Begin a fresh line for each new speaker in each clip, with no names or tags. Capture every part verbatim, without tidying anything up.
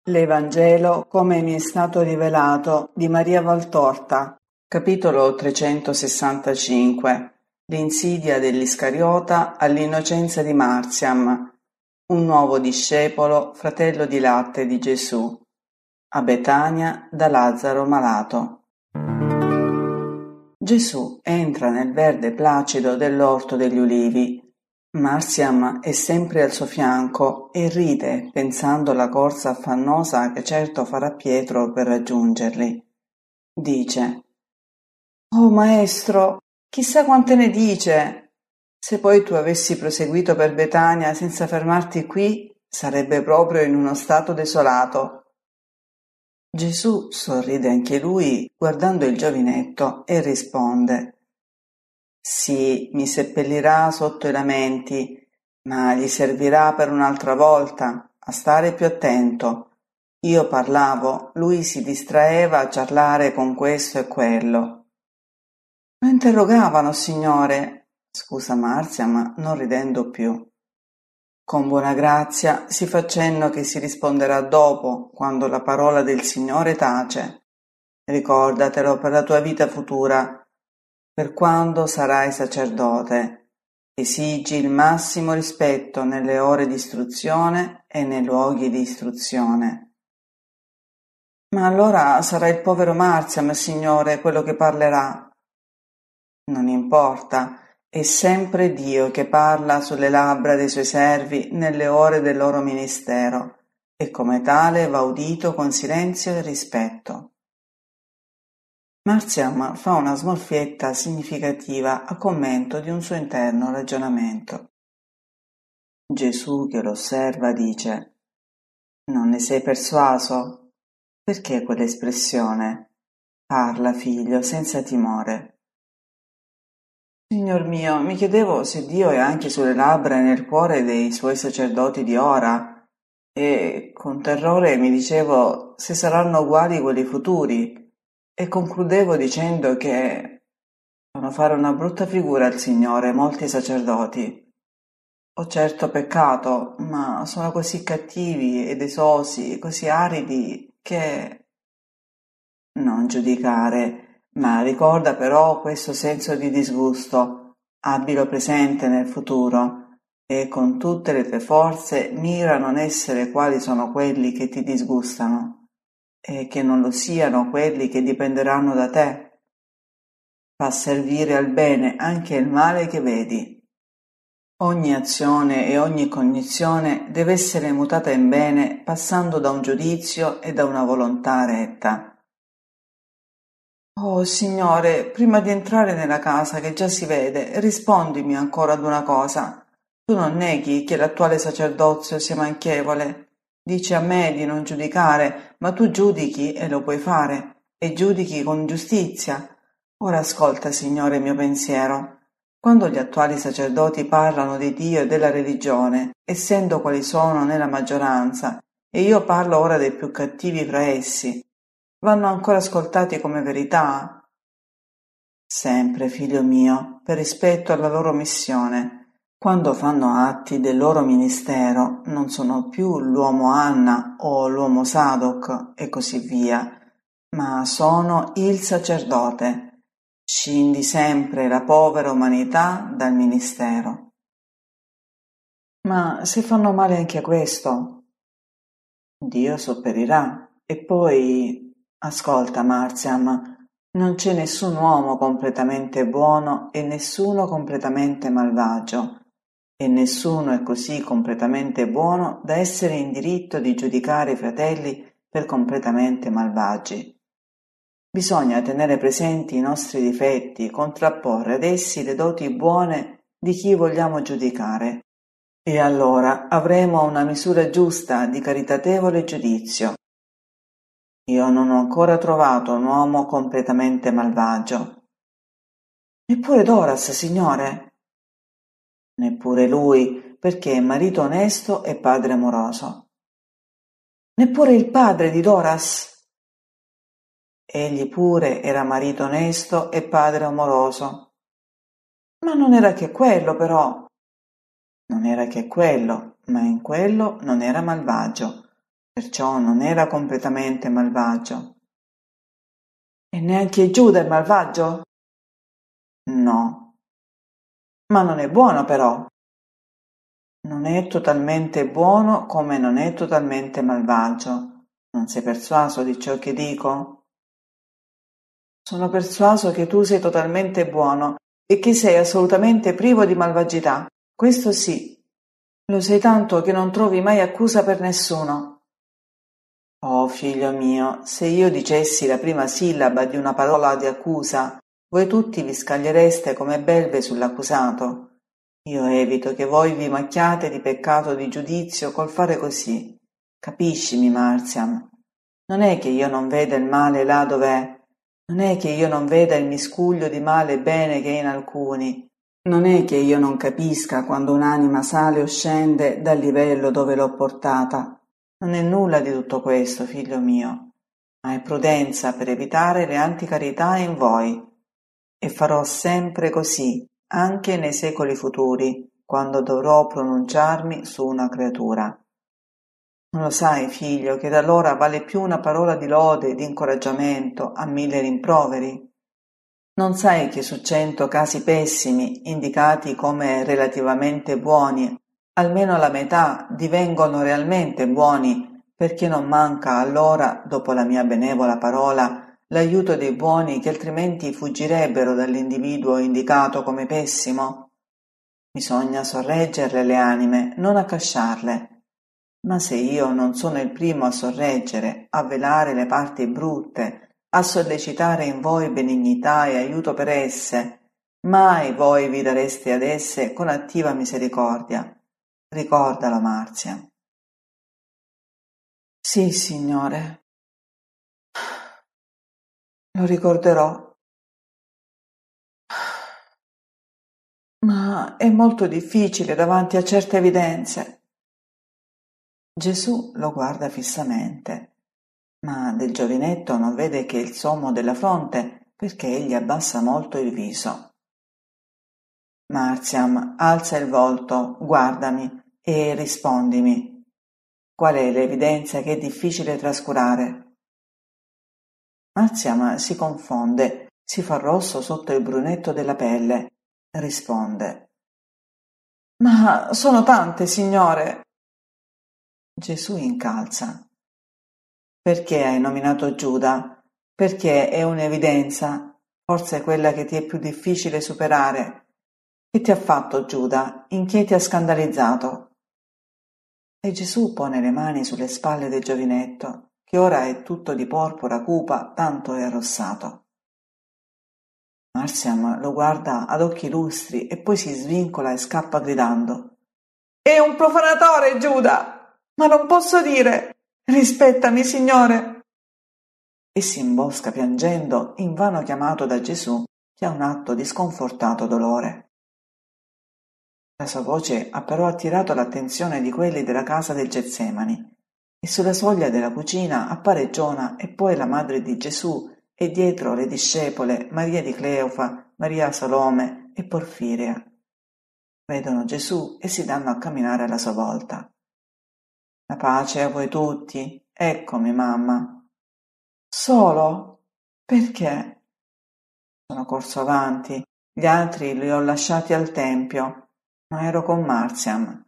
L'Evangelo come mi è stato rivelato di Maria Valtorta. Capitolo trecentosessantacinque. L'insidia dell'Iscariota all'innocenza di Marziam, un nuovo discepolo, fratello di latte di Gesù. A Betania da Lazzaro malato. Gesù entra nel verde placido dell'orto degli ulivi. Marziam è sempre al suo fianco e ride pensando alla corsa affannosa che certo farà Pietro per raggiungerli. Dice: «Oh maestro, chissà quante ne dice! Se poi tu avessi proseguito per Betania senza fermarti qui, sarebbe proprio in uno stato desolato». Gesù sorride anche lui guardando il giovinetto e risponde: «Sì, mi seppellirà sotto i lamenti, ma gli servirà per un'altra volta a stare più attento. Io parlavo, lui si distraeva a ciarlare con questo e quello». «Lo interrogavano, signore», scusa Marziam, non ridendo più. «Con buona grazia si fa cenno che si risponderà dopo, quando la parola del Signore tace. Ricordatelo per la tua vita futura, per quando sarai sacerdote. Esigi il massimo rispetto nelle ore di istruzione e nei luoghi di istruzione». «Ma allora sarà il povero Marziam, Signore, quello che parlerà». «Non importa, è sempre Dio che parla sulle labbra dei suoi servi nelle ore del loro ministero, e come tale va udito con silenzio e rispetto». Marziam fa una smorfietta significativa a commento di un suo interno ragionamento. Gesù, che lo osserva, dice: «Non ne sei persuaso? Perché quell'espressione? Parla, figlio, senza timore». «Signor mio, mi chiedevo se Dio è anche sulle labbra e nel cuore dei suoi sacerdoti di ora, e con terrore mi dicevo se saranno uguali quelli futuri, e concludevo dicendo che fanno fare una brutta figura al Signore molti sacerdoti. Ho certo peccato, ma sono così cattivi ed esosi, così aridi, che...» «Non giudicare, ma ricorda però questo senso di disgusto, abbilo presente nel futuro, e con tutte le tue forze mira a non essere quali sono quelli che ti disgustano, e che non lo siano quelli che dipenderanno da te. Fa servire al bene anche il male che vedi. Ogni azione e ogni cognizione deve essere mutata in bene passando da un giudizio e da una volontà retta». «Oh, Signore, prima di entrare nella casa che già si vede, rispondimi ancora ad una cosa. Tu non neghi che l'attuale sacerdozio sia manchevole. Dici a me di non giudicare, ma tu giudichi e lo puoi fare, e giudichi con giustizia. Ora ascolta, Signore, il mio pensiero. Quando gli attuali sacerdoti parlano di Dio e della religione, essendo quali sono nella maggioranza, e io parlo ora dei più cattivi fra essi, vanno ancora ascoltati come verità? Sempre, figlio mio, per rispetto alla loro missione. Quando fanno atti del loro ministero non sono più l'uomo Anna o l'uomo Sadoc e così via, ma sono il sacerdote. Scindi sempre la povera umanità dal ministero». «Ma se fanno male anche a questo?» «Dio sopperirà. E poi, ascolta, Marziam, non c'è nessun uomo completamente buono e nessuno completamente malvagio, e nessuno è così completamente buono da essere in diritto di giudicare i fratelli per completamente malvagi. Bisogna tenere presenti i nostri difetti, contrapporre ad essi le doti buone di chi vogliamo giudicare, e allora avremo una misura giusta di caritatevole giudizio. Io non ho ancora trovato un uomo completamente malvagio». «Neppure Doras, Signore?» «Neppure lui, perché è marito onesto e padre amoroso». «Neppure il padre di Doras?» «Egli pure era marito onesto e padre amoroso». «Ma non era che quello, però». «Non era che quello, ma in quello non era malvagio. perciò non era completamente malvagio. E neanche Giuda è malvagio? No. Ma non è buono però. Non è totalmente buono come non è totalmente malvagio. Non sei persuaso di ciò che dico? Sono persuaso che tu sei totalmente buono e che sei assolutamente privo di malvagità. Questo sì. Lo sei tanto che non trovi mai accusa per nessuno. Oh, figlio mio, se io dicessi la prima sillaba di una parola di accusa, voi tutti vi scagliereste come belve sull'accusato. Io evito che voi vi macchiate di peccato di giudizio col fare così. Capiscimi, Marziam? Non è che io non veda il male là dov'è. Non è che io non veda il miscuglio di male e bene che è in alcuni. Non è che io non capisca quando un'anima sale o scende dal livello dove l'ho portata. Non è nulla di tutto questo, figlio mio, ma è prudenza per evitare le anticarità in voi. E farò sempre così, anche nei secoli futuri, quando dovrò pronunciarmi su una creatura. Non lo sai, figlio, che da allora vale più una parola di lode e di incoraggiamento a mille rimproveri? Non sai che su cento casi pessimi, indicati come relativamente buoni, almeno la metà divengono realmente buoni, perché non manca allora, dopo la mia benevola parola, l'aiuto dei buoni che altrimenti fuggirebbero dall'individuo indicato come pessimo? Bisogna sorreggerle le anime, non accasciarle. Ma se io non sono il primo a sorreggere, a velare le parti brutte, a sollecitare in voi benignità e aiuto per esse, mai voi vi dareste ad esse con attiva misericordia. Ricordalo, Marzia. Sì, signore. Lo ricorderò. Ma è molto difficile davanti a certe evidenze. Gesù lo guarda fissamente, ma del giovinetto non vede che il sommo della fronte perché egli abbassa molto il viso. Marziam alza il volto, guardami e rispondimi. Qual è l'evidenza che è difficile trascurare? Marziam si confonde, si fa rosso sotto il brunetto della pelle. Risponde. Ma sono tante, signore. Gesù incalza. Perché hai nominato Giuda? Perché è un'evidenza, forse quella che ti è più difficile superare. Che ti ha fatto Giuda? In che ti ha scandalizzato? E Gesù pone le mani sulle spalle del giovinetto, che ora è tutto di porpora cupa, tanto è arrossato. Marziam lo guarda ad occhi lustri e poi si svincola e scappa gridando. È un profanatore, Giuda! Ma non posso dire! Rispettami, Signore! E si imbosca piangendo, invano chiamato da Gesù, che ha un atto di sconfortato dolore. La sua voce ha però attirato l'attenzione di quelli della casa del Getsemani, e sulla soglia della cucina appare Giona e poi la madre di Gesù e dietro le discepole Maria di Cleofa, Maria Salome e Porfiria. Vedono Gesù e si danno a camminare alla sua volta. La pace a voi tutti, eccomi mamma. Solo? Perché? Sono corso avanti, gli altri li ho lasciati al tempio, ma ero con Marziam.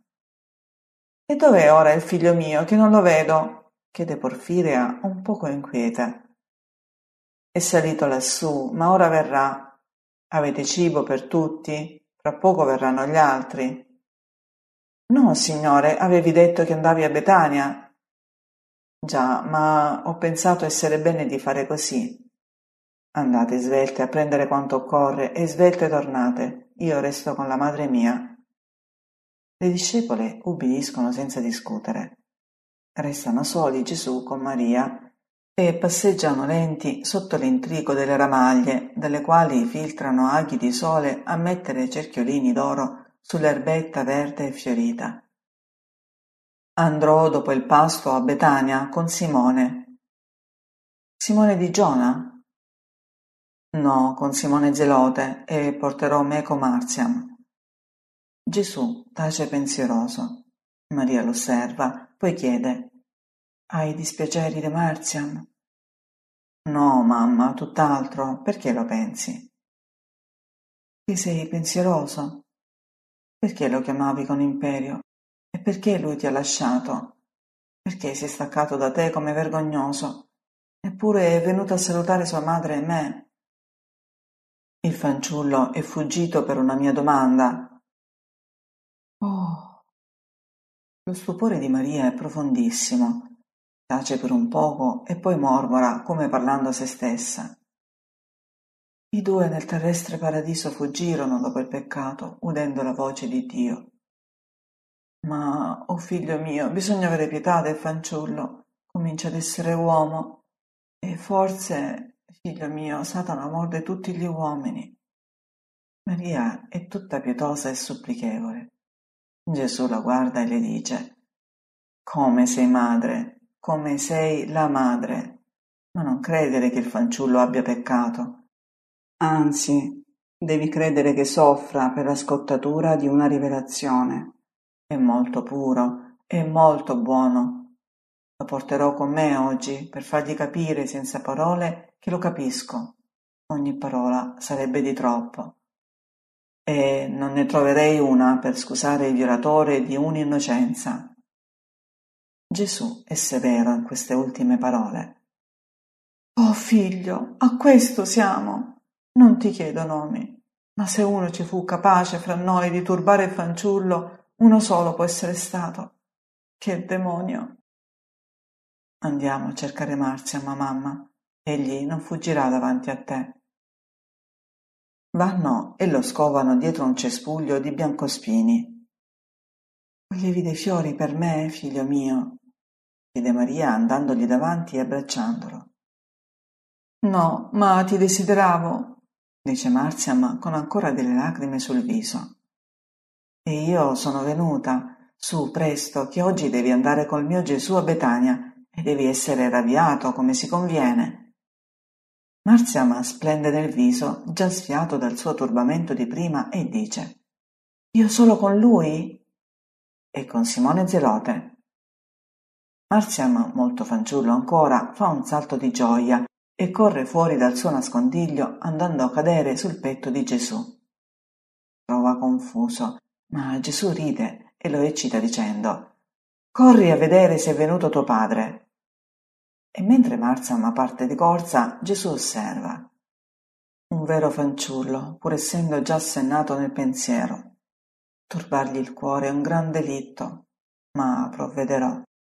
E dov'è ora il figlio mio, che non lo vedo? Chiede Porfiria, un poco inquieta. È salito lassù, ma ora verrà. Avete cibo per tutti? Fra poco verranno gli altri. No, signore, avevi detto che andavi a Betania. Già, ma ho pensato essere bene di fare così. Andate svelte a prendere quanto occorre e svelte tornate. Io resto con la madre mia. Le discepole ubbidiscono senza discutere. Restano soli Gesù con Maria e passeggiano lenti sotto l'intrico delle ramaglie, dalle quali filtrano aghi di sole a mettere cerchiolini d'oro sull'erbetta verde e fiorita. Andrò dopo il pasto a Betania con Simone. Simone di Giona? No, con Simone Zelote, e porterò meco Marziam. Gesù tace pensieroso. Maria lo osserva, poi chiede. Hai dispiaceri di Marzian? No, mamma, tutt'altro. Perché lo pensi? Che sei pensieroso? Perché lo chiamavi con imperio? E perché lui ti ha lasciato? Perché si è staccato da te come vergognoso? Eppure è venuto a salutare sua madre e me. Il fanciullo è fuggito per una mia domanda. Oh, lo stupore di Maria è profondissimo. Tace per un poco e poi mormora come parlando a se stessa. I due nel terrestre paradiso fuggirono dopo il peccato, udendo la voce di Dio. Ma, oh figlio mio, bisogna avere pietà del fanciullo. Comincia ad essere uomo. E forse, figlio mio, Satana morde tutti gli uomini. Maria è tutta pietosa e supplichevole. Gesù la guarda e le dice: come sei madre, come sei la madre, ma non credere che il fanciullo abbia peccato. Anzi, devi credere che soffra per la scottatura di una rivelazione. È molto puro, è molto buono. Lo porterò con me oggi per fargli capire senza parole che lo capisco. Ogni parola sarebbe di troppo. E non ne troverei una per scusare il violatore di un'innocenza. Gesù è severo in queste ultime parole. Oh figlio, a questo siamo. Non ti chiedo nomi, ma se uno ci fu capace fra noi di turbare il fanciullo, uno solo può essere stato. Che demonio! Andiamo a cercare Marziam, mamma. Egli non fuggirà davanti a te. Vanno e lo scovano dietro un cespuglio di biancospini. Volevi dei fiori per me, figlio mio? Chiede Maria andandogli davanti e abbracciandolo. No, ma ti desideravo, dice Marziam con ancora delle lacrime sul viso. E io sono venuta. Su, presto, che oggi devi andare col mio Gesù a Betania e devi essere ravviato come si conviene. Marziam splende nel viso, già sfiato dal suo turbamento di prima, e dice: Io solo con lui? E con Simone Zelote. Marziam, molto fanciullo ancora, fa un salto di gioia e corre fuori dal suo nascondiglio andando a cadere sul petto di Gesù. Trova confuso, ma Gesù ride e lo eccita dicendo: «Corri a vedere se è venuto tuo padre». E mentre Marziam parte di corsa, Gesù osserva: un vero fanciullo, pur essendo già assennato nel pensiero. Turbargli il cuore è un gran delitto, ma provvederò.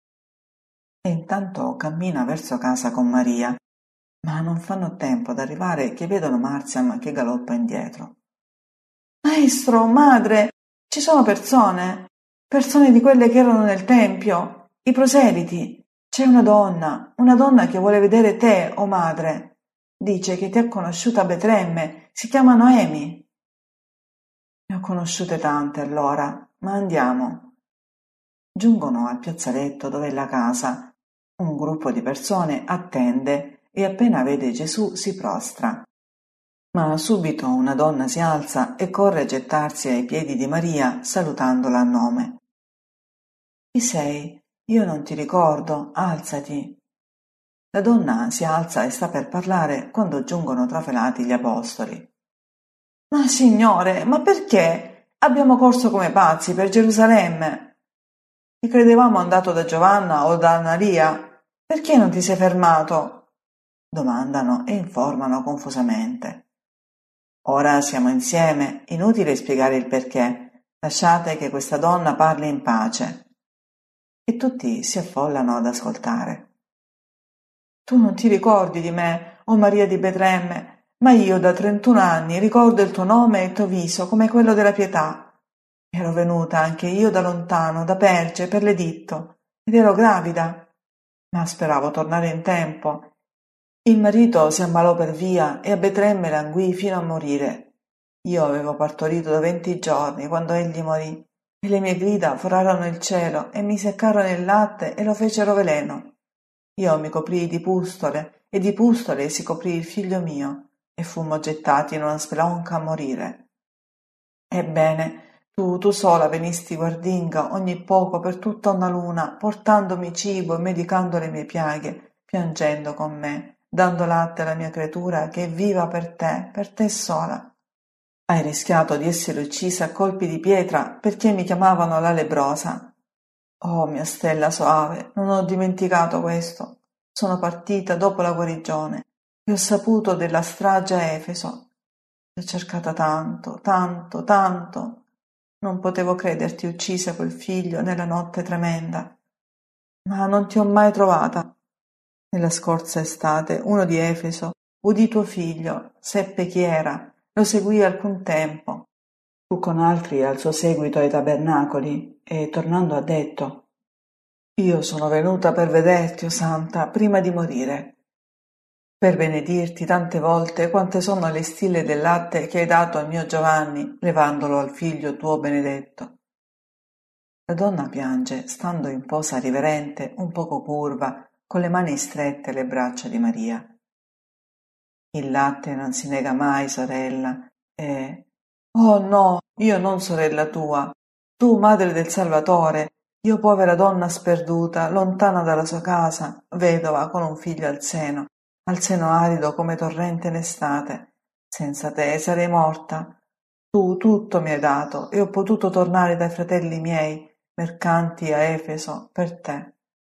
E intanto cammina verso casa con Maria, ma non fanno tempo ad arrivare che vedono Marziam che galoppa indietro. «Maestro, madre, ci sono persone, persone di quelle che erano nel tempio, i proseliti. C'è una donna, una donna che vuole vedere te, o madre. Dice che ti ha conosciuta a Betlemme, si chiama Noemi». «Ne ho conosciute tante allora, ma andiamo». Giungono al piazzaletto dove è la casa. Un gruppo di persone attende e appena vede Gesù si prostra. Ma subito una donna si alza e corre a gettarsi ai piedi di Maria, salutandola a nome. «Chi sei? Io non ti ricordo, alzati». La donna si alza e sta per parlare quando giungono trafelati gli apostoli. «Ma Signore, ma perché? Abbiamo corso come pazzi per Gerusalemme. Ti credevamo andato da Giovanna o da Annaria. Perché non ti sei fermato?» Domandano e informano confusamente. «Ora siamo insieme, inutile spiegare il perché. Lasciate che questa donna parli in pace». E tutti si affollano ad ascoltare. «Tu non ti ricordi di me, o Maria di Betlemme, ma io da trentuno anni ricordo il tuo nome e il tuo viso come quello della pietà. Ero venuta anche io da lontano, da Perge, per l'editto, ed ero gravida, ma speravo tornare in tempo. Il marito si ammalò per via e a Betlemme languì fino a morire. Io avevo partorito da venti giorni quando egli morì, e le mie grida forarono il cielo e mi seccarono il latte e lo fecero veleno. Io mi coprii di pustole, e di pustole si coprì il figlio mio, e fummo gettati in una spelonca a morire. Ebbene, Tu, tu sola venisti guardinga ogni poco per tutta una luna, portandomi cibo e medicando le mie piaghe, piangendo con me, dando latte alla mia creatura che è viva per te, per te sola. Hai rischiato di essere uccisa a colpi di pietra perché mi chiamavano la lebbrosa. Oh, mia stella soave, non ho dimenticato questo. Sono partita dopo la guarigione e ho saputo della strage a Efeso. Ti ho cercata tanto, tanto, tanto. Non potevo crederti uccisa quel figlio nella notte tremenda. Ma non ti ho mai trovata. Nella scorsa estate uno di Efeso udì tuo figlio, seppe chi era, lo seguì alcun tempo. Fu con altri al suo seguito ai tabernacoli e, tornando, ha detto: Io sono venuta per vederti, o Santa, prima di morire, per benedirti tante volte quante sono le stille del latte che hai dato al mio Giovanni, levandolo al figlio tuo benedetto. La donna piange, stando in posa riverente, un poco curva, con le mani strette alle braccia di Maria. Il latte non si nega mai, sorella, e... Oh no, io non sorella tua, tu madre del Salvatore, io povera donna sperduta, lontana dalla sua casa, vedova con un figlio al seno, al seno arido come torrente in estate. Senza te sarei morta. Tu tutto mi hai dato e ho potuto tornare dai fratelli miei, mercanti a Efeso, per te.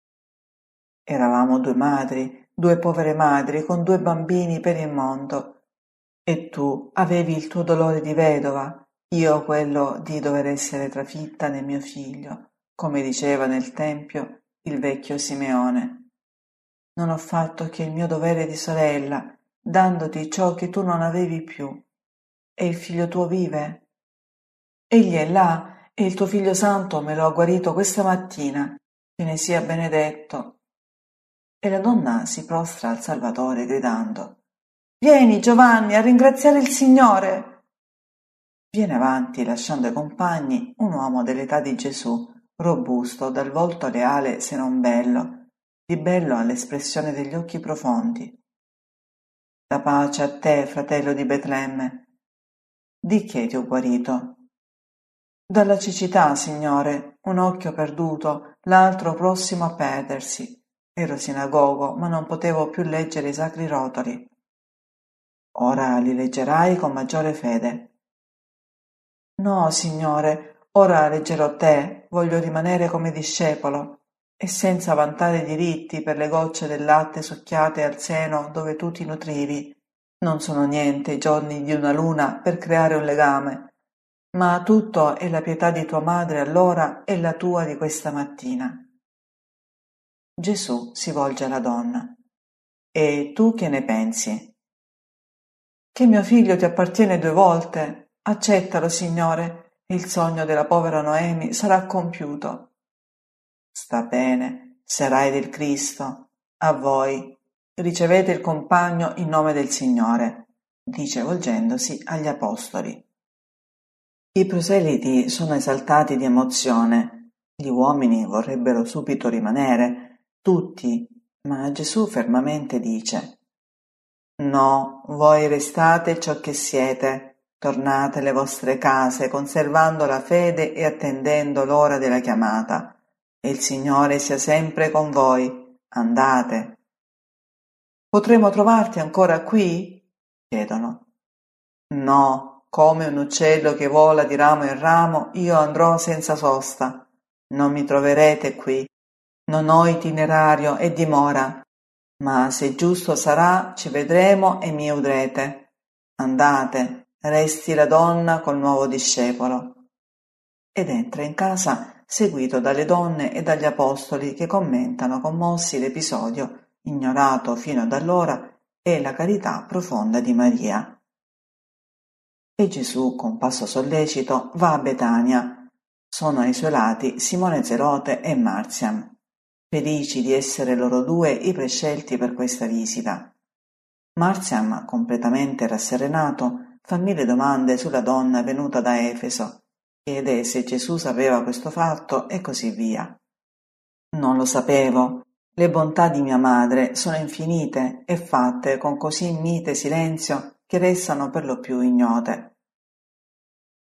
Eravamo due madri, due povere madri con due bambini per il mondo. E tu avevi il tuo dolore di vedova, io quello di dover essere trafitta nel mio figlio, come diceva nel Tempio il vecchio Simeone. Non ho fatto che il mio dovere di sorella, dandoti ciò che tu non avevi più. E il figlio tuo vive? Egli è là, e il tuo figlio santo me lo ha guarito questa mattina, che ne sia benedetto. E la donna si prostra al Salvatore gridando: Vieni, Giovanni, a ringraziare il Signore. Viene avanti, lasciando ai compagni, un uomo dell'età di Gesù, robusto, dal volto leale se non bello, di bello all'espressione degli occhi profondi. La pace a te, fratello di Betlemme. Di che ti ho guarito? Dalla cecità, Signore, un occhio perduto, l'altro prossimo a perdersi. Ero sinagogo, ma non potevo più leggere i sacri rotoli. Ora li leggerai con maggiore fede. No, Signore, ora leggerò te, voglio rimanere come discepolo, e senza vantare diritti per le gocce del latte succhiate al seno dove tu ti nutrivi. Non sono niente i giorni di una luna per creare un legame, ma tutto è la pietà di tua madre allora e la tua di questa mattina. Gesù si volge alla donna. E tu che ne pensi? Che mio figlio ti appartiene due volte. Accettalo, Signore, e il sogno della povera Noemi sarà compiuto. Sta bene, sarai del Cristo. A voi. Ricevete il compagno in nome del Signore, dice volgendosi agli apostoli. I proseliti sono esaltati di emozione. Gli uomini vorrebbero subito rimanere, tutti, ma Gesù fermamente dice: No, voi restate ciò che siete, tornate alle vostre case, conservando la fede e attendendo l'ora della chiamata. E il Signore sia sempre con voi. Andate. Potremo trovarti ancora qui? Chiedono. No, come un uccello che vola di ramo in ramo, io andrò senza sosta. Non mi troverete qui. Non ho itinerario e dimora. Ma se giusto sarà, ci vedremo e mi udrete. Andate, resti la donna col nuovo discepolo. Ed entra in casa seguito dalle donne e dagli apostoli che commentano commossi l'episodio, ignorato fino ad allora, e la carità profonda di Maria. E Gesù, con passo sollecito, va a Betania. Sono ai suoi lati Simone Zelote e Marziam, felici di essere loro due i prescelti per questa visita. Marziam, completamente rasserenato, fa mille domande sulla donna venuta da Efeso, chiede se Gesù sapeva questo fatto e così via. Non lo sapevo. Le bontà di mia madre sono infinite e fatte con così mite silenzio che restano per lo più ignote.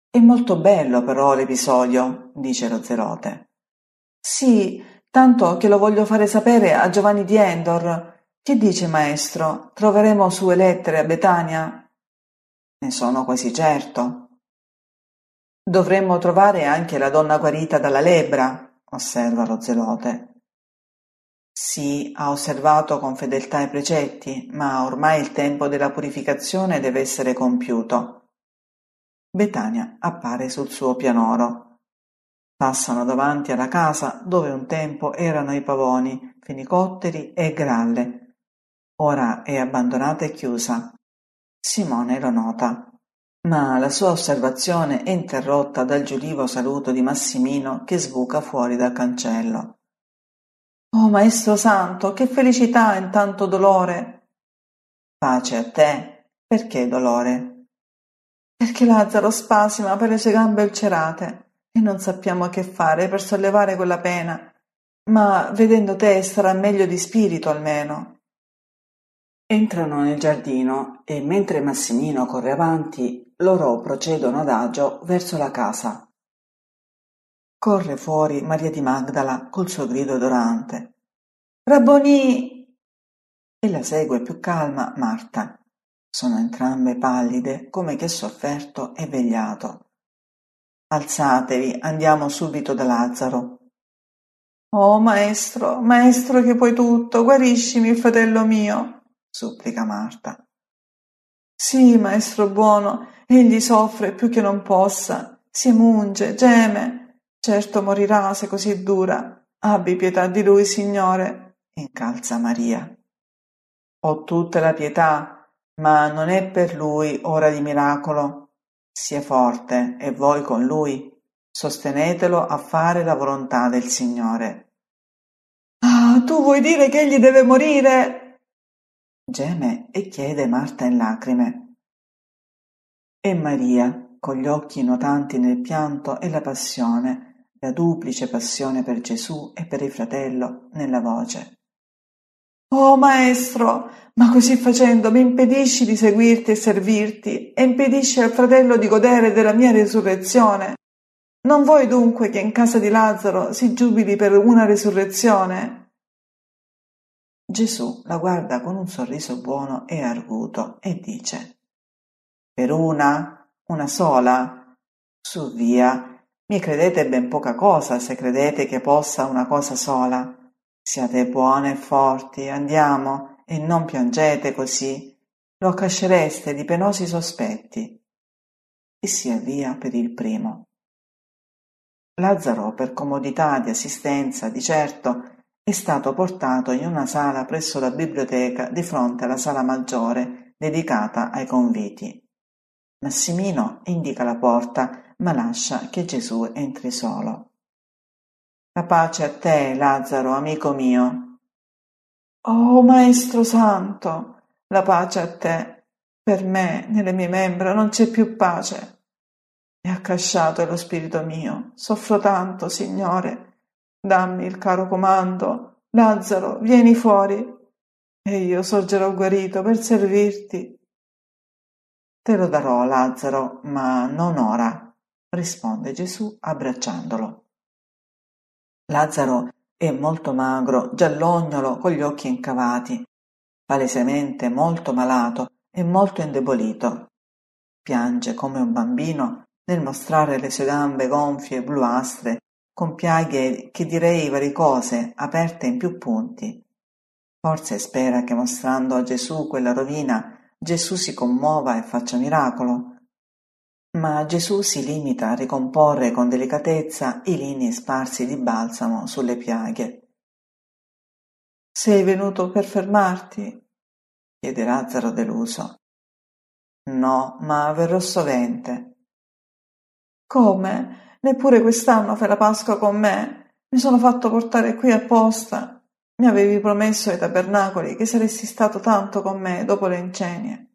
È molto bello però l'episodio, dice lo zelote. Sì, tanto che lo voglio fare sapere a Giovanni di Endor. Che dice, maestro? Troveremo sue lettere a Betania? Ne sono quasi certo. Dovremmo trovare anche la donna guarita dalla lebbra, osserva lo zelote. Sì, ha osservato con fedeltà i precetti, ma ormai il tempo della purificazione deve essere compiuto. Betania appare sul suo pianoro. Passano davanti alla casa dove un tempo erano i pavoni, fenicotteri e gralle. Ora è abbandonata e chiusa. Simone lo nota. Ma la sua osservazione è interrotta dal giulivo saluto di Massimino che sbuca fuori dal cancello. «Oh, maestro santo, che felicità in tanto dolore!» «Pace a te! Perché dolore?» «Perché Lazzaro spasima per le sue gambe ulcerate e non sappiamo che fare per sollevare quella pena, ma vedendo te starà meglio di spirito almeno.» Entrano nel giardino e mentre Massimino corre avanti, loro procedono adagio verso la casa. Corre fuori Maria di Magdala col suo grido dolorante. «Rabbonì!» E la segue più calma Marta. Sono entrambe pallide, come chi è sofferto e vegliato. «Alzatevi, andiamo subito da Lazzaro.» «Oh, maestro, maestro che puoi tutto, guariscimi il fratello mio!» supplica Marta. «Sì, maestro buono, egli soffre più che non possa, si munge, geme. Certo morirà se così è dura. Abbi pietà di lui, Signore!» incalza Maria. «Ho tutta la pietà, ma non è per lui ora di miracolo. Sia forte e voi con lui. Sostenetelo a fare la volontà del Signore.» «Ah, tu vuoi dire che egli deve morire?» geme e chiede Marta in lacrime. E Maria, con gli occhi nuotanti nel pianto e la passione, la duplice passione per Gesù e per il fratello, nella voce. «Oh, maestro, ma così facendo mi impedisci di seguirti e servirti e impedisci al fratello di godere della mia risurrezione. Non vuoi dunque che in casa di Lazzaro si giubili per una risurrezione?» Gesù la guarda con un sorriso buono e arguto e dice: «Per una? Una sola? Su via, mi credete ben poca cosa se credete che possa una cosa sola. Siate buone e forti, andiamo, e non piangete così, lo accascereste di penosi sospetti.» E si avvia per il primo. Lazzaro, per comodità di assistenza, di certo, è stato portato in una sala presso la biblioteca di fronte alla sala maggiore dedicata ai conviti. Massimino indica la porta, ma lascia che Gesù entri solo. «La pace a te, Lazzaro, amico mio.» «Oh, Maestro Santo, la pace a te. Per me, nelle mie membra, non c'è più pace. È accasciato lo spirito mio. Soffro tanto, Signore. Dammi il caro comando. Lazzaro, vieni fuori, e io sorgerò guarito per servirti.» «Te lo darò, Lazzaro, ma non ora», risponde Gesù abbracciandolo. Lazzaro è molto magro, giallognolo, con gli occhi incavati, palesemente molto malato e molto indebolito. Piange come un bambino nel mostrare le sue gambe gonfie e bluastre, con piaghe che direi varicose, aperte in più punti. Forse spera che mostrando a Gesù quella rovina, Gesù si commuova e faccia miracolo. Ma Gesù si limita a ricomporre con delicatezza i lini sparsi di balsamo sulle piaghe. «Sei venuto per fermarti?» chiede Lazzaro deluso. «No, ma verrò sovente.» «Come? Neppure quest'anno fai la Pasqua con me? Mi sono fatto portare qui apposta. Mi avevi promesso ai tabernacoli che saresti stato tanto con me dopo le incenie.»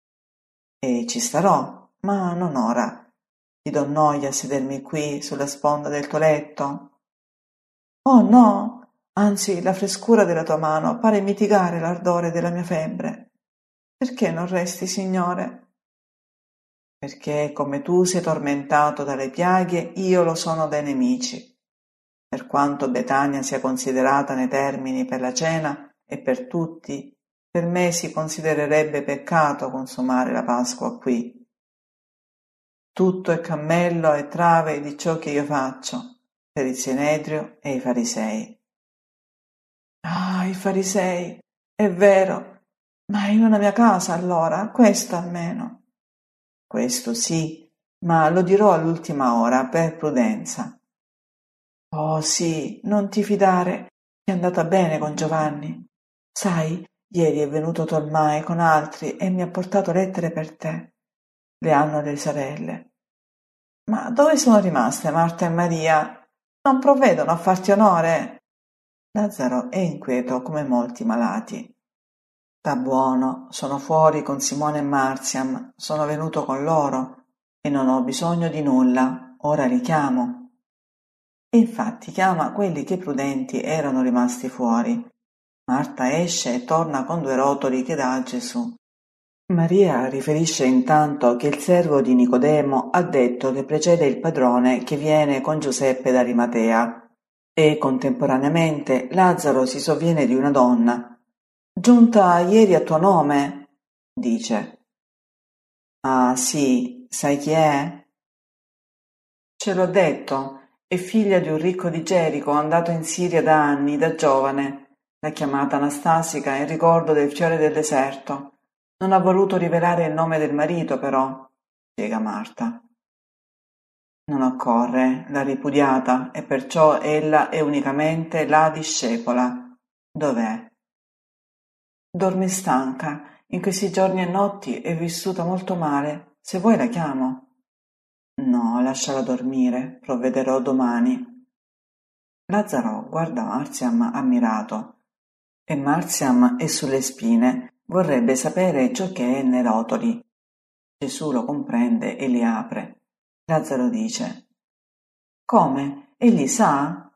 «E ci starò, ma non ora. Ti do noia a sedermi qui sulla sponda del tuo letto?» «Oh no, anzi la frescura della tua mano pare mitigare l'ardore della mia febbre. Perché non resti, Signore?» perché come tu sei tormentato dalle piaghe, io lo sono dai nemici. Per quanto Betania sia considerata nei termini per la cena e per tutti, per me si considererebbe peccato consumare la Pasqua qui. Tutto è cammello e trave di ciò che io faccio per il Sinedrio e i farisei. Ah, i farisei, è vero, ma in una mia casa allora, questo almeno. Questo sì, ma lo dirò all'ultima ora per prudenza. Oh sì, non ti fidare, è andata bene con Giovanni. Sai, ieri è venuto Tolmai con altri e mi ha portato lettere per te. Le hanno le sorelle. Ma dove sono rimaste Marta e Maria? Non provvedono a farti onore? Lazzaro è inquieto come molti malati. Da buono, sono fuori con Simone e Marziam, sono venuto con loro e non ho bisogno di nulla, ora li chiamo. E infatti chiama quelli che prudenti erano rimasti fuori. Marta esce e torna con due rotoli che dà a Gesù. Maria riferisce intanto che il servo di Nicodemo ha detto che precede il padrone che viene con Giuseppe d'Arimatea e contemporaneamente Lazzaro si sovviene di una donna. Giunta ieri a tuo nome, dice. Ah sì, sai chi è? Ce l'ho detto, è figlia di un ricco di Gerico andato in Siria da anni, da giovane. L'ha chiamata Anastasica in ricordo del fiore del deserto. Non ha voluto rivelare il nome del marito, però, spiega Marta. Non occorre, l'ha ripudiata, e perciò ella è unicamente la discepola. Dov'è? Dorme stanca, in questi giorni e notti è vissuta molto male. Se vuoi la chiamo. No, lasciala dormire, provvederò domani. Lazzaro guarda Marziam ammirato, e Marziam è sulle spine. Vorrebbe sapere ciò che è nei rotoli. Gesù lo comprende e li apre. Lazzaro dice: Come? Egli sa?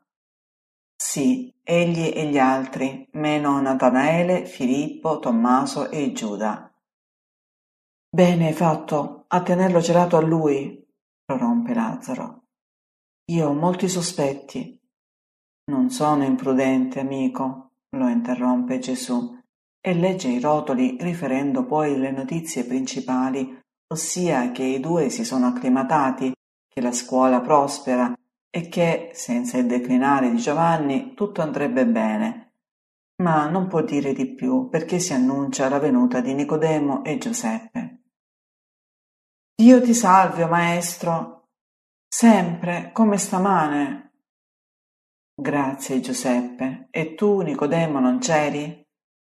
Sì, egli e gli altri, meno Natanaele, Filippo, Tommaso e Giuda. Bene hai fatto a tenerlo celato a lui, prorompe Lazzaro. Io ho molti sospetti. Non sono imprudente, amico, lo interrompe Gesù, e legge i rotoli riferendo poi le notizie principali, ossia che i due si sono acclimatati, che la scuola prospera e che, senza il declinare di Giovanni, tutto andrebbe bene. Ma non può dire di più perché si annuncia la venuta di Nicodemo e Giuseppe. Dio ti salvi, o maestro, sempre, come stamane. Grazie, Giuseppe. E tu, Nicodemo, non c'eri?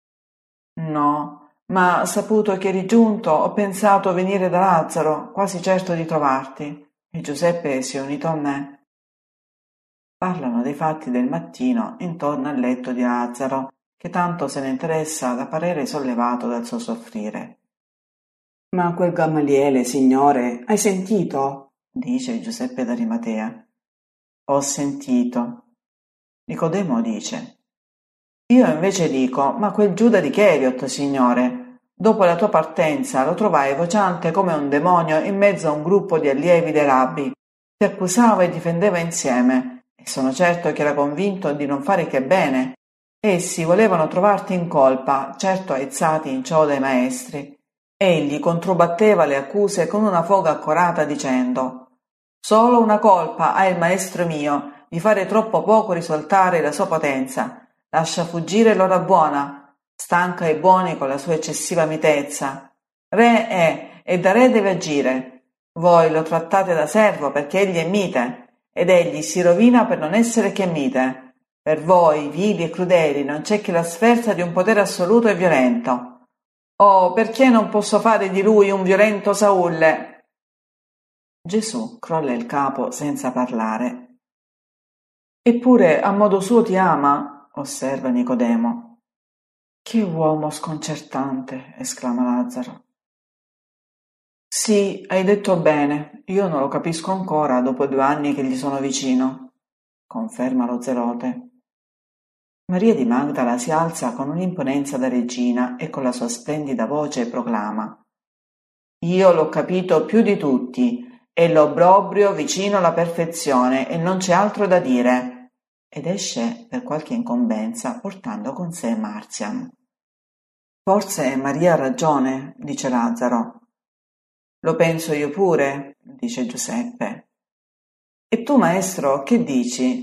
No, ma saputo che eri giunto, ho pensato venire da Lazzaro, quasi certo di trovarti, e Giuseppe si è unito a me. Parlano dei fatti del mattino intorno al letto di Lazzaro, che tanto se ne interessa da parere sollevato dal suo soffrire. Ma quel Gamaliele, signore, hai sentito? Dice Giuseppe d'Arimatea. Ho sentito. Nicodemo dice: Io invece dico, ma quel Giuda di Cheriot, signore, dopo la tua partenza lo trovai vociante come un demonio in mezzo a un gruppo di allievi dei rabbi, ti accusava e difendeva insieme, e sono certo che era convinto di non fare che bene. Essi volevano trovarti in colpa, certo aizzati in ciò dai maestri. Egli controbatteva le accuse con una foga accorata dicendo: Solo una colpa ha il maestro mio, di fare troppo poco risaltare la sua potenza. Lascia fuggire l'ora buona, stanca i buoni con la sua eccessiva mitezza. Re è, e da re deve agire. Voi lo trattate da servo perché egli è mite, ed egli si rovina per non essere che mite. Per voi, vili e crudeli, non c'è che la sferza di un potere assoluto e violento. Oh, perché non posso fare di lui un violento Saulle? Gesù crolla il capo senza parlare. Eppure a modo suo ti ama, osserva Nicodemo. Che uomo sconcertante, esclama Lazzaro. Sì, hai detto bene, io non lo capisco ancora dopo due anni che gli sono vicino, conferma lo zelote. Maria di Magdala si alza con un'imponenza da regina e con la sua splendida voce proclama: Io l'ho capito più di tutti, è l'obbrobrio vicino alla perfezione e non c'è altro da dire. Ed esce per qualche incombenza portando con sé Marzian. Forse Maria ha ragione, dice Lazzaro. Lo penso io pure, dice Giuseppe. E tu, maestro, che dici?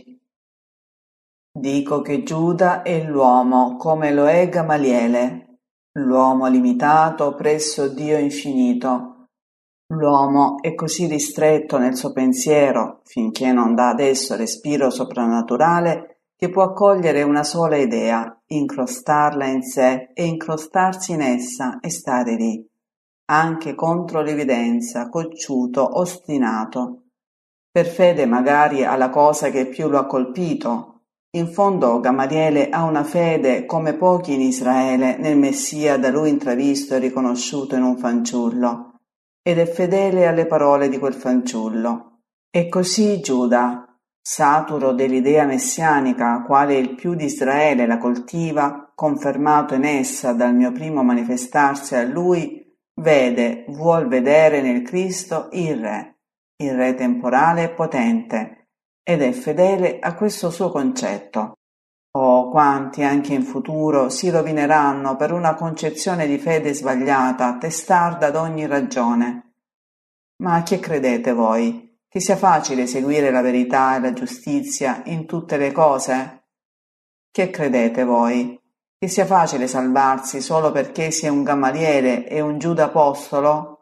Dico che Giuda è l'uomo, come lo è Gamaliele, l'uomo limitato presso Dio infinito. L'uomo è così ristretto nel suo pensiero, finché non dà ad esso respiro soprannaturale, che può accogliere una sola idea, incrostarla in sé e incrostarsi in essa e stare lì, anche contro l'evidenza, cocciuto, ostinato, per fede magari alla cosa che più lo ha colpito. In fondo Gamaliele ha una fede come pochi in Israele nel Messia da lui intravisto e riconosciuto in un fanciullo, ed è fedele alle parole di quel fanciullo. E così Giuda, saturo dell'idea messianica, quale il più di Israele la coltiva, confermato in essa dal mio primo manifestarsi a lui, vede, vuol vedere nel Cristo il Re, il Re temporale e potente, ed è fedele a questo suo concetto. Oh, quanti anche in futuro si rovineranno per una concezione di fede sbagliata, testarda ad ogni ragione. Ma che credete voi? Che sia facile seguire la verità e la giustizia in tutte le cose? Che credete voi? Che sia facile salvarsi solo perché si è un Gamaliele e un Giuda apostolo?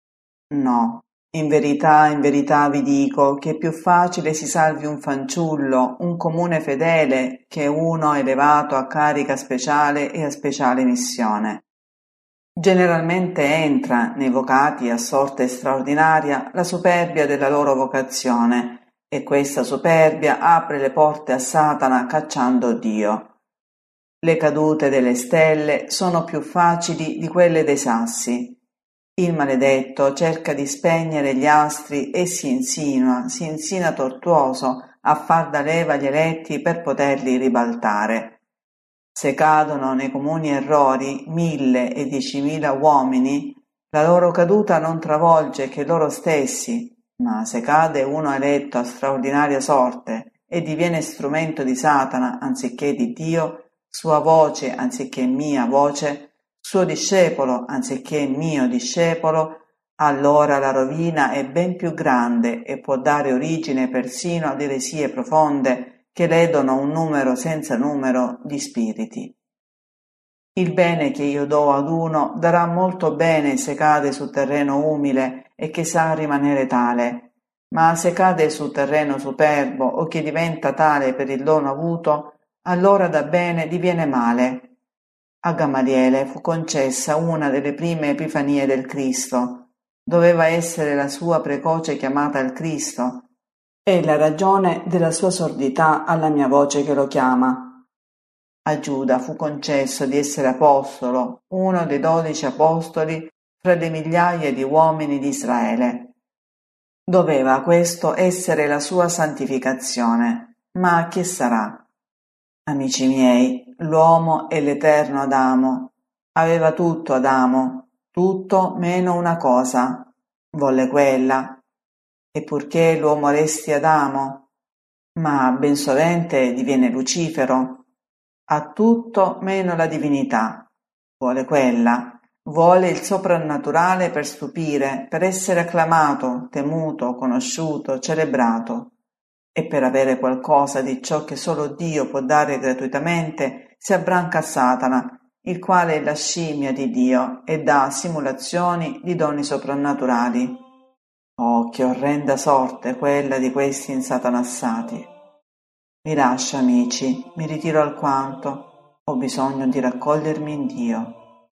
No. In verità, in verità vi dico che è più facile si salvi un fanciullo, un comune fedele, che uno elevato a carica speciale e a speciale missione. Generalmente entra nei vocati a sorte straordinaria la superbia della loro vocazione, e questa superbia apre le porte a Satana cacciando Dio. Le cadute delle stelle sono più facili di quelle dei sassi. Il maledetto cerca di spegnere gli astri e si insinua, si insinua tortuoso a far da leva gli eletti per poterli ribaltare. Se cadono nei comuni errori mille e diecimila uomini, la loro caduta non travolge che loro stessi, ma se cade uno eletto a straordinaria sorte e diviene strumento di Satana anziché di Dio, sua voce anziché mia voce, suo discepolo anziché mio discepolo, allora la rovina è ben più grande e può dare origine persino ad eresie profonde che ledono un numero senza numero di spiriti. Il bene che io do ad uno darà molto bene se cade su terreno umile e che sa rimanere tale, ma se cade su terreno superbo o che diventa tale per il dono avuto, allora da bene diviene male. A Gamaliele fu concessa una delle prime epifanie del Cristo. Doveva essere la sua precoce chiamata al Cristo e la ragione della sua sordità alla mia voce che lo chiama. A Giuda fu concesso di essere apostolo, uno dei dodici apostoli fra le migliaia di uomini di Israele. Doveva questo essere la sua santificazione, ma che sarà? Amici miei, l'uomo è l'eterno Adamo. Aveva tutto Adamo, tutto meno una cosa. Volle quella. E purché l'uomo resti Adamo, ma ben sovente diviene Lucifero. Ha tutto meno la divinità. Vuole quella. Vuole il soprannaturale per stupire, per essere acclamato, temuto, conosciuto, celebrato. E per avere qualcosa di ciò che solo Dio può dare gratuitamente, si abbranca a Satana, il quale è la scimmia di Dio e dà simulazioni di doni soprannaturali. Oh, che orrenda sorte quella di questi insatanassati! Mi lascia, amici, mi ritiro alquanto, ho bisogno di raccogliermi in Dio.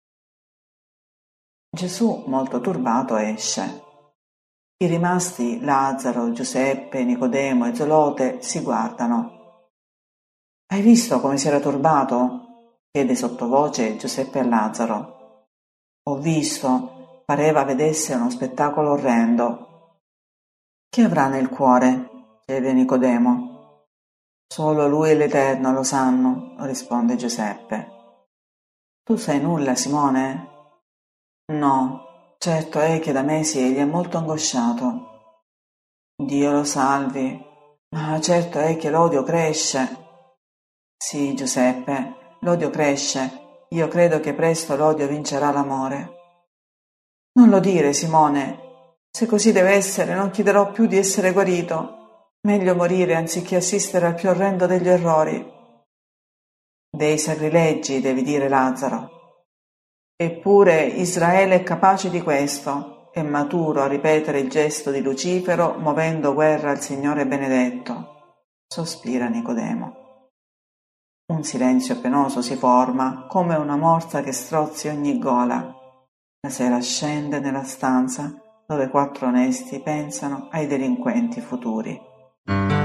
Gesù, molto turbato, esce. I rimasti, Lazzaro, Giuseppe, Nicodemo e Zelote, si guardano. «Hai visto come si era turbato?» chiede sottovoce Giuseppe a Lazzaro. «Ho visto, pareva vedesse uno spettacolo orrendo». «Che avrà nel cuore?» chiede Nicodemo. «Solo lui e l'Eterno lo sanno», risponde Giuseppe. «Tu sai nulla, Simone?» «No». Certo è che da mesi egli è molto angosciato. Dio lo salvi, ma certo è che l'odio cresce. Sì, Giuseppe, l'odio cresce. Io credo che presto l'odio vincerà l'amore. Non lo dire, Simone. Se così deve essere, non chiederò più di essere guarito. Meglio morire anziché assistere al più orrendo degli errori. Dei sacrilegi, devi dire, Lazzaro. Eppure Israele è capace di questo, è maturo a ripetere il gesto di Lucifero muovendo guerra al Signore benedetto. Sospira Nicodemo. Un silenzio penoso si forma, come una morsa che strozzi ogni gola. La sera scende nella stanza dove quattro onesti pensano ai delinquenti futuri.